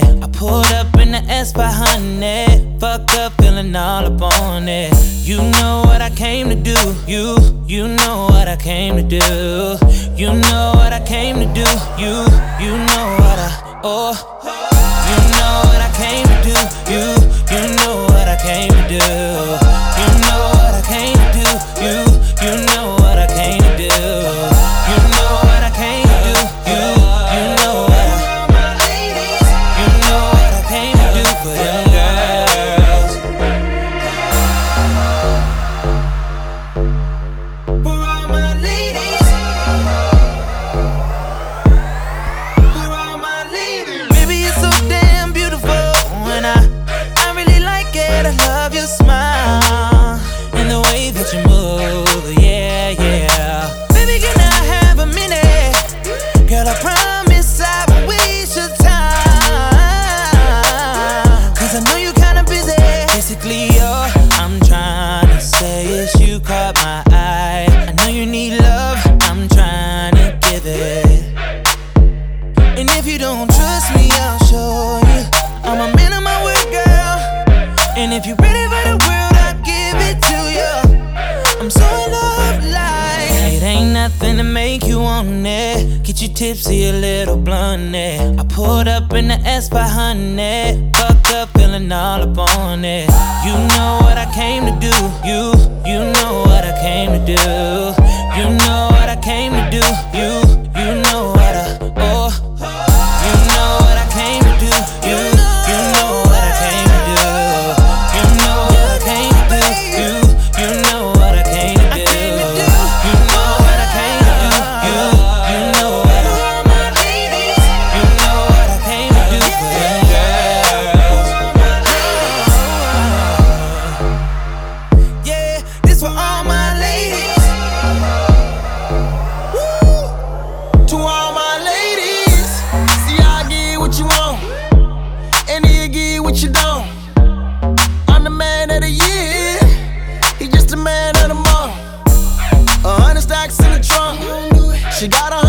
I pulled up in the S500, fucked up, feeling all up on it. You know what I came to do. You know what I came to do. You know what I came to do. You know what you know what I came to do. You know what I came to do. You know what I came to do. You know what I came to do. You know what I came to do. You know what I came to do for them girls. For all my ladies. For all my ladies. Baby, you're so damn beautiful, and I really like it. I love your smile and the way that you move, yeah, yeah. Baby, can I have a minute? Girl, I promise I won't waste your time, 'cause I know you're kinda busy. Basically, all I'm trying to say is you caught my eye. I know you need love, I'm trying to give it. And if you don't trust me, I'll show you. I'm a man of my word, girl. And if you're ready for the world, I'll give it to you. I'm so in love, like it ain't nothing to make you want it. Get you tipsy, a little blunt, I pulled up in the S500, fucked up, feeling all up on it. You know what I came to do. You know what I came to do. You know what I came to do. You know what you know what I came to do. You know what I came to do. You know what I came to do. You know what I came to do. You know what I came to do. You know what I came to do for them girls. Yeah, this for all my ladies. Woo! To all my ladies. See, I give what you want, and he'll give what you don't. I'm the man of the year, he just the man of the month. 100 stacks in the trunk, she got